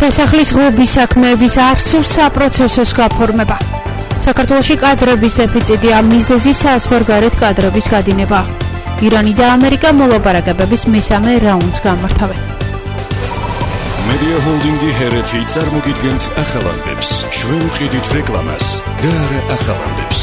სასახლის ღობის საქმეების არსულ საპროცესოს გაფორმება. საქართველოში კადრების დეფიციტი ამ მიზეზი საზღვარგარეთ კადრების გადინება. ირანი და ამერიკა მოლაპარაკებების მესამე რაუნდს გამართავენ. Media Holding-ი ჰერეთი წარმოგიდგენთ ახალამდებს, ჩვენ ვყიდით რეკლამას და არა ახალამდებს.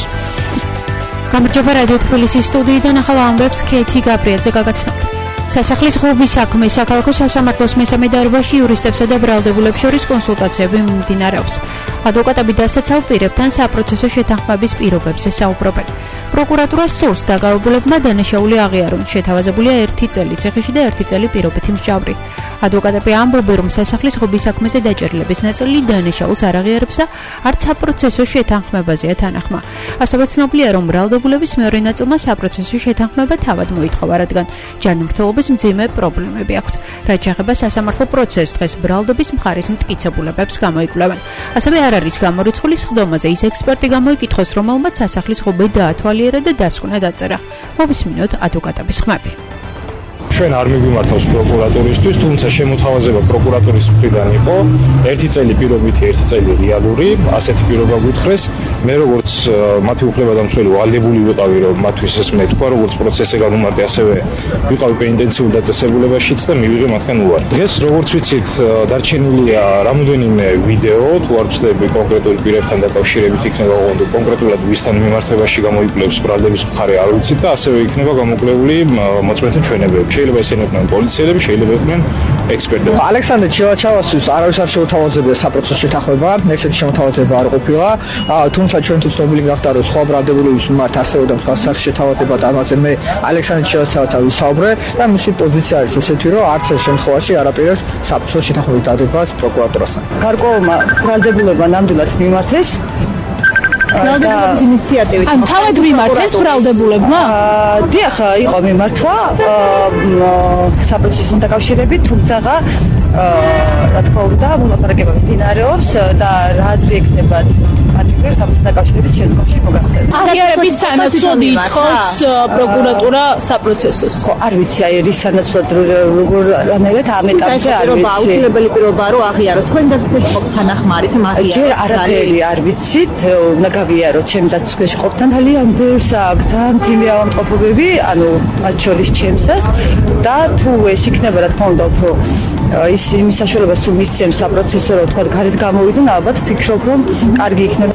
გამარჯობა რადიო თბილისის სტუდიიდან ახალამდებს ქეთი გაბრიაძე გაგაცნობთ. სასახლის ღობის საქმე საქალაქო სასამართლოს მესამე დარბაზში იურისტებსა და ბრალდებულებს შორის კონსულტაციები მიმდინარეობს. ადვოკატები დასაცავ პირებთან საპროცესო შეთანხმების პირობებზე საუბრობენ. პროკურატურას სურს დაკავებულებმა დანაშაული აღიარონ, შეთავაზებულია 1 წელი ციხეში და 1 წელი პირობითი მსჯავრი. ადვოკატები ამბობენ, რომ სასახლის ღობის საქმეზე დაჭერილების ნაწილი დანაშაულს არ აღიარებს და არც საპროცესო შეთანხმებაზეა თანახმა. ასევე ცნობილია, რომ ბრალდებულების მეორე ნაწილმა საპროცესო შეთანხმება თავად მოითხოვა, რადგან ჯანმრთელობის მძიმე პრობლემები აქვთ. რაც შეეხება სასამართლო პროცესს, დღეს ბრალდების მხარის მტკიცებულებებს გამოიკვლევენ. ასევე არ არის გამორიცხული სხდომაზე ის ექსპერტი გამოიკითხოს, რომელმაც სასახლის ღობე დაათვალიერა და დასკვნა დაწერა. მოვისმინოთ ადვოკატების ხმები. ჩვენ არ მიგვიმართავს პროკურატურისთვის, თუმცა შემოთავაზება პროკურატურის მხრიდან იყო 1 წელი პირობითი, 1 წელი რეალური, ასეთი პირობა გითხრეს. მე როგორც მათი უფლებადამცველი ვალდებული ვიყავი, რომ მათთვის ეს მეთქვა, როგორც პროცესი გამომართე, ასევე ვიყავი პენიტენციურ დაწესებულებაშიც და მივიღე მათგან უარი. დღეს როგორც ვიცით, დარჩენილია რამოდენიმე ვიდეო, თუ არ ვცდები კონკრეტული პირებთან დაკავშირებით იქნება ოღონდ კონკრეტულად ვისთან მიმართებაში გამოიკვლევს ბრალდების მხარე არ ვიცით და ასევე იქნება გამოკვლეული მოწმენდთა ჩვენებები. შეიძლება ესენი იყვნენ პოლიციელები, შეიძლება იყვნენ ექსპერტები. ალექსანდრე ჩილაჩავასის არავის არ შეუთავაზებია საპროცესო შეთანხმება, ესეთი შემოთავაზება არ ყოფილა. თუმცა ჩვენთვის ცნობილი გახდა, რომ სხვა ბრალდებულების მიმართ არსებობდა მსგავსი სახის შეთავაზება და ამაზე მე ალექსანდრე ჩილაჩავასთან ვისაუბრე და მისი პოზიცია არის ესეთი, რომ არც ერთ შემთხვევაში არ აპირებს საპროცესო შეთანხმების დადებას პროკურატურასთან. გარკვეულმა ბრალდებულებმა ნამდვილად მიმართეს ბრალდებულების ინიციატივით. ან თავად მიმართეს ბრალდებულებმა? დიახ, იყო მიმართვა საპროცესოსთან დაკავშირებით, თუმცა რა თქმა უნდა, მოლაპარაკება მიმდინარეობს და რა აზრი ექნება პატიმრებს ამასთან დაკავშირებით შემდგომში მოგახსენებთ. აღიარების სანაცვლოდ ითხოვს პროკურატურა საპროცესოს. ხო, არ ვიცი აი რის სანაცვლოდ როგორ ამ ეტაპზე არ ვიცი. აუცილებელი პირობაა რომ აღიაროს. თქვენ დაცვაში ყოფ თანახმა არის ამ აღიაროს. ჯერ არაფერი არ ვიცით, უნდა გავიაროთ ჩემ დაცვაში ყოფთან ძალიან ბევრს აქვს, ძალიან ძიმე ავადმყოფობები, ანუ მათ შორის ჩემსას და თუ ეს იქნება რა თქმა უნდა უფრო ის იმის საშუალებას თუ მისცემს საპროცესო რა თქვა გარეთ გამოვიდნენ, ალბათ ფიქრობ რომ კარგი იქნება.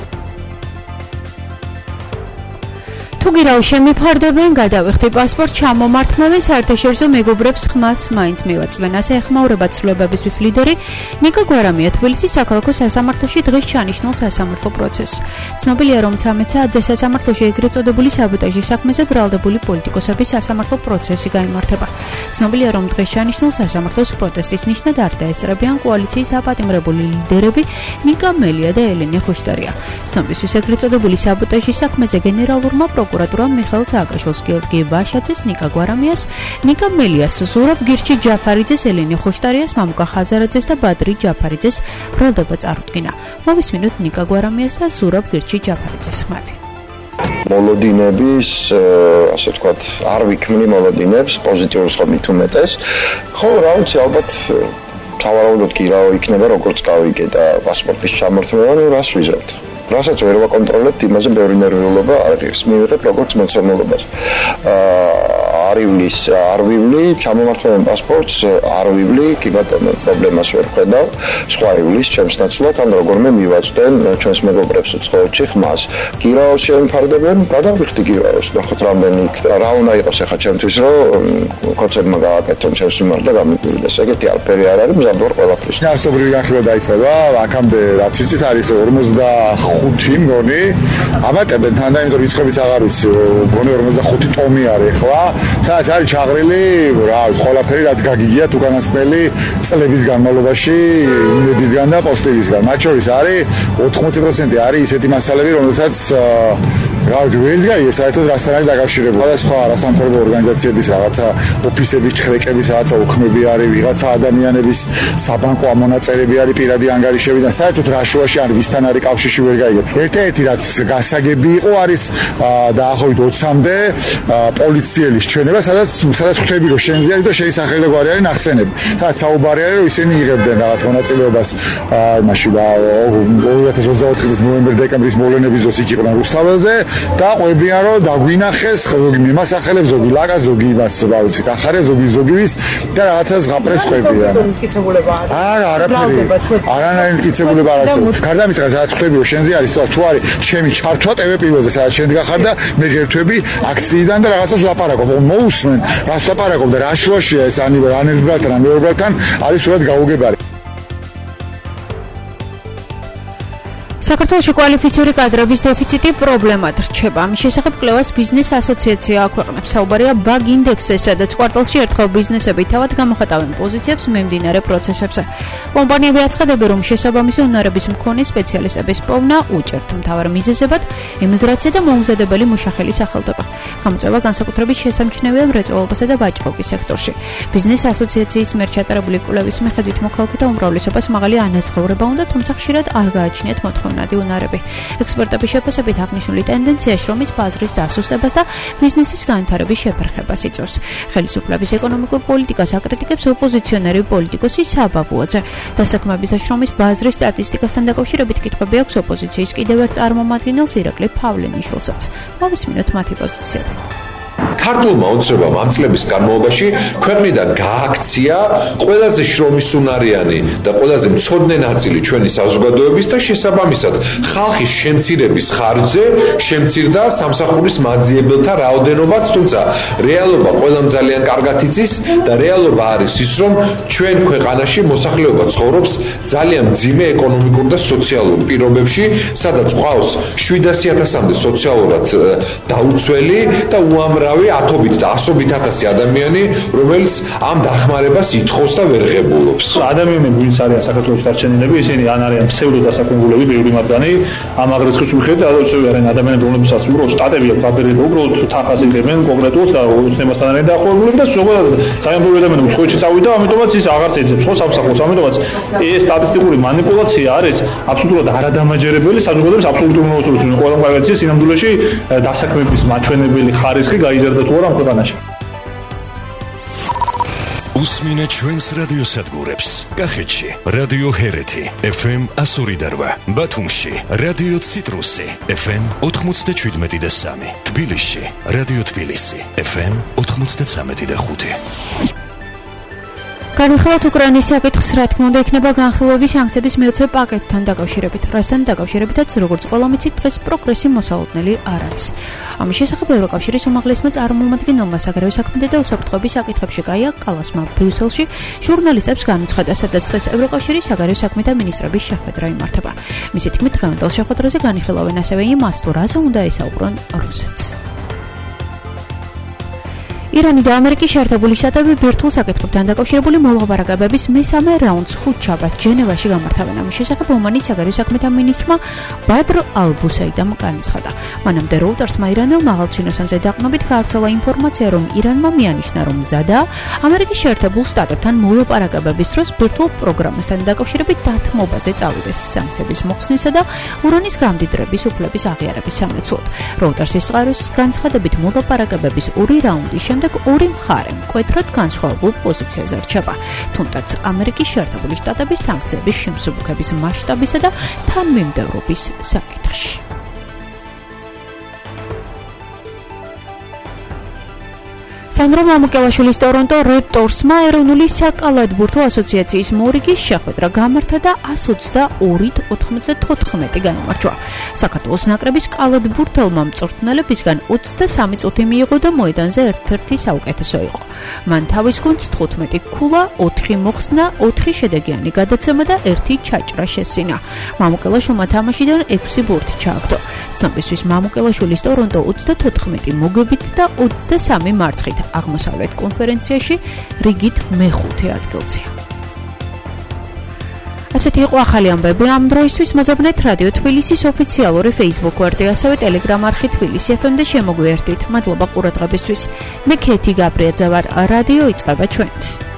თუ გირაო შემიფარდებენ, გადავიხდი პასპორტ ჩამომართმევენ, საერთაშორისო მეგობრებს ხმას მაინც მივაწვდნენ. ასე ეხმაურება ცვლილებებისთვის ლიდერი ნიკა გვარამია თბილისის საქალაქო სასამართლოში დღეს ჩანიშნულ სასამართლო პროცესს. ცნობილია, რომ 13 საათზე სასამართლოში ეგრეთ წოდებული საბოტაჟის საქმეზე ბრალდებული პოლიტიკოსების სასამართლო პროცესი გაიმართება. ცნობილია, რომ დღეს ჩანიშნულ სასამართლოს პროტესტის ნიშნად არ დაესწრებიან კოალიციის აპატიმრებული ლიდერები ნიკა მელია და ელენე ხუშტარია. ცნობისთვის ეგრეთ წოდებული საბოტაჟის საქმეზე გენერალურმა პროკურატურამ მიხეილ სააკაშვილს, გიორგი ვაშაძეს, ნიკა გვარამიას, ნიკა მელიას, ზურაბ გირჩი ჯაფარიძეს, ელენე ხუშტარიას, მამუკა ხაზარაძეს და ბადრი ჯაფარიძეს ბრალდება წარუდგინა. მოვისმინოთ ნიკა გვარამიას და ზურაბ გირჩი ჯაფარიძეს ხმები. მოლოდინების, ასე ვთქვათ, არ ვიქმნი მოლოდინებს, პოზიტიურს ხომ მithumetes. ხო, რა ვიცი, ალბათ თავარაუდოდ კი რა იქნება, როგორც გავიგე და პასპორტის ჩამართვა, ნუ რას ვიზავთ. რასაც ვერ ვაკონტროლებთ, იმაზე ბევრი ნერვიულობა არის. მივიღებ როგორც მოცემულობას. არ ვივლი, ჩამომართვენ პასპორტს, არ ვივლი, კი ბატონო, პრობლემას ვერ ხედავ. სხვა ივლის ჩემს ნაცვლად, ან როგორმე მივაწვდენ ჩვენს მეგობრებს უცხოეთში ხმას. გირაოს შემიფარდებენ, გადავიხდი გირაოს. ნახოთ რამდენი რა უნდა იყოს ახლა ჩემთვის, რომ კონცერტმა გააკეთონ ჩემს მიმართ და გამიკვირდეს. ეგეთი არაფერი არ არის, მზად ვარ ყველაფრის. არსობრივი განხილვა დაიწყება, აქამდე რაც ვიცით არის 45 მგონი. აბატებენ თან და იმიტომ რიცხვებიც აღარ ვიცი, მგონი 45 ტომი არის ახლა. სადაც არის ჩაღრილი, რა ვიცი, ყველაფერი რაც გაგიგიათ უკანასკნელი წლების განმავლობაში იმედისგან და პოზიტივისგან. მათ შორის არის 80% არის ისეთი მასალები, რომელსაც რა ვიცი, ვერც გაიგებს საერთოდ რასთან არის დაკავშირებული. სხვადასხვა რასამთავრობო ორგანიზაციების რაღაცა ოფისების ჩხრეკების რაღაცა უქმები არის, ვიღაცა ადამიანების საბანკო ამონაწერები არის, პირადი ანგარიშები და საერთოდ რა შუაში არის, ვისთან არის კავშირში ვერ გაიგებ. ერთ-ერთი რაც გასაგები იყო არის დაახლოებით 20-მდე პოლიციელის ჩვენება იქნება, სადაც ხვდები რომ შენზე არის და შეისახელე გვარი არის ნახსენები. სადაც საუბარი არის რომ ისინი იღებდნენ რაღაც მონაწილეობას მაშინ 2024 წლის ნოემბერ-დეკემბრის მოვლენების დროს იქ იყვნენ რუსთაველზე და ყვებიან რომ დაგვინახეს ზოგი მიმასახელებს, ზოგი ლაკა, ზოგი იმას ვიცი, კახარე, ზოგის და რაღაცას ღაპრებს ყვებიან. არაფერი. არანაირი მტკიცებულება არ არსებობს. გარდა ამისა, სადაც ხვდები რომ შენზე არის თუ არის ჩემი ჩართვა TV პირველზე, სადაც შენ დგახარ და მე გერთვები აქციიდან და რაღაცას ვლაპარაკობ. მოусმენ, რას ვლაპარაკობ და რა შუაშია ეს ანებბრალთან, ამეორბრალთან არის სულად გაუგებარი. საქართველოში კვალიფიციური კადრების დეფიციტი პრობლემად რჩება. ამის შესახებ კვლევას ბიზნეს ასოციაცია აქვეყნებს. საუბარია ბაგ ინდექსზე, სადაც კვარტალში ერთხელ ბიზნესები თავად გამოხატავენ პოზიციებს მიმდინარე პროცესებზე. კომპანიები აცხადებენ, რომ შესაბამისი უნარების მქონე სპეციალისტების პოვნა უჭერთ. მთავარ მიზეზებად ემიგრაცია და მოუმზადებელი მუშახელის სახელდება. გამოწვევა განსაკუთრებით შესამჩნევია მრეწველობასა და ვაჭრობის სექტორში. ბიზნეს ასოციაციის მიერ ჩატარებული კვლევის მიხედვით მოქალაქეთა უმრავლესობას მაღალი ანაზღაურება უნდა, თუმცა ხშირად არ გააჩნიათ მოთხოვნადი უნარები. ექსპერტების შეფასებით აღნიშნული ტენდენცია შრომის ბაზრის დასუსტებას და ბიზნესის განვითარების შეფერხებას იწვევს. ხელისუფლების ეკონომიკურ პოლიტიკას აკრიტიკებს ოპოზიციონერი პოლიტიკოსი საბაბუაძე. დასაქმების და შრომის ბაზრის სტატისტიკასთან დაკავშირებით კითხვები აქვს ოპოზიციის კიდევ ერთ წარმომადგენელს ირაკლი ფავლენიშვილსაც. მოვისმინოთ მათი პოზიციები. ქართულმა ოცნებამ ამ წლების განმავლობაში ქვეყნიდან გააქცია ყველაზე შრომის უნარიანი და ყველაზე მცოდნე ნაწილი ჩვენი საზოგადოების და შესაბამისად ხალხის შემცირების ხარჯზე შემცირდა სამსახურის მაძიებელთა რაოდენობაც, თუმცა რეალობა ყველამ ძალიან კარგად იცის და რეალობა არის ის, რომ ჩვენ ქვეყანაში მოსახლეობა ცხოვრობს ძალიან მძიმე ეკონომიკურ და სოციალურ პირობებში, სადაც ყავს 700,000-მდე სოციალურად დაუცველი და უამრავი ათობით და ასობით ათასი ადამიანი, რომელიც ამ დახმარებას ითხოვს და ვერ ღებულობს. ადამიანები, ვინც არიან საქართველოში დარჩენილები, ისინი ან არიან ფსევდოდასაქმებულები, ბევრი მათგანი ამ აგრესიის მიხედვით არიან ადამიანები, რომლებსაც უბრალოდ შტატები აქვს დაბერება, უბრალოდ თანხას იღებენ კონკრეტულს და ოცნებასთან არიან დაახლოებული და ზოგადად ძალიან ბევრი ადამიანი უცხოეთში წავიდა, ამიტომაც ის აღარც ეძებს ხო სამსახურს, ამიტომაც ეს სტატისტიკური манипуляция არის აბსოლუტურად არადამაჯერებელი საზოგადოების აბსოლუტურ უმრავლესობას, ყველამ კარგად იცის სინამდვილეში დასაქმების მაჩვენებელი ხარისხი გაიზარდა თუ არა ამ ქვეყანაში. უსმინეთ ჩვენს რადიოსადგურებს. კახეთში რადიო ჰერეთი FM 102.8, ბათუმში რადიო ციტრუსი FM 97.3, თბილისში რადიო თბილისი FM 93.5. განვიხილოთ უკრაინის საკითხს, რა თქმა უნდა, იქნება განხილვების სანქციების მიოცემ პაკეტთან დაკავშირებით. რასთან დაკავშირებითაც, როგორც ყველა მიცით, დღეს პროგრესი მოსალოდნელი არ არის. ამის შესახებ ევროკავშირის უმაღლესმა წარმომადგენელმა საგარეო საქმეთა და უსაფრთხოების საკითხებში გაია კალასმა ბრიუსელში ჟურნალისტებს განუცხადა, სადაც დღეს ევროკავშირის საგარეო საქმეთა მინისტრების შეხვედრა იმართება. მისი თქმით, დღევანდელ შეხვედრაზე განიხილავენ ასევე იმას, თუ რაზე უნდა ესაუბრონ რუსეთს. ირანი და ამერიკის შეერთებული შტატები ბირთვულ საკითხებთან დაკავშირებული მოლაპარაკებების მესამე რაუნდს ხუთშაბათს ჟენევაში გამართავენ. ამის შესახებ ომანის საგარეო საქმეთა მინისტრმა ბადრ ალ-ბუსაიდამ განაცხადა. მანამდე როუტერსმა ირანელ მაღალჩინოსანზე დაყრდნობით გაავრცელა ინფორმაცია, რომ ირანმა მიანიშნა, რომ მზადაა ამერიკის შეერთებულ შტატებთან მოლაპარაკებების დროს ბირთვულ პროგრამასთან დაკავშირებით დათმობაზე წავიდეს სანქციების მოხსნისა და ურანის გამდიდრების უფლების აღიარების სამლოცველოდ. როუტერსის წყაროს განცხადებით მოლაპარაკებების ორი რაუნდის შემდეგ ორი მხარე მკვეთრად განსხვავებულ პოზიციაზე რჩება, თუნდაც ამერიკის შეერთებული შტატების სანქციების შემსუბუქების მასშტაბისა და თანმიმდევრობის საკითხში. სანდრო მამუკელაშვილის ტორონტო რეპტორსმა ეროვნული საკალათბურთო ასოციაციის მორიგის შეხვედრა გამართა და 122-94 გაიმარჯვა. საქართველოს ნაკრების კალათბურთელმა მწვრთნელებისგან 23 წუთი მიიღო და მოედანზე ერთ-ერთი საუკეთესო იყო. მან თავის გუნდს 15 ქულა, 4 მოხსნა, 4 შედეგიანი გადაცემა და 1 ჩაჭრა შესინა. მამუკელაშვილმა თამაშიდან 6 ბურთი ჩააგდო. ცნობისთვის მამუკელაშვილის ტორონტო 34 მოგებით და 23 მარცხით აღმოსავლეთ კონფერენციაში რიგით მეხუთე ადგილზეა. ასეთი იყო ახალი ამბები ამ დროისთვის. მოძებნეთ რადიო თბილისის ოფიციალური Facebook გვერდი, ასევე Telegram არხი თბილისი FM და შემოგვიერთდით. მადლობა ყურადღებისთვის. მე ქეთი გაბრიაძე ვარ. რადიო იწყება ჩვენით.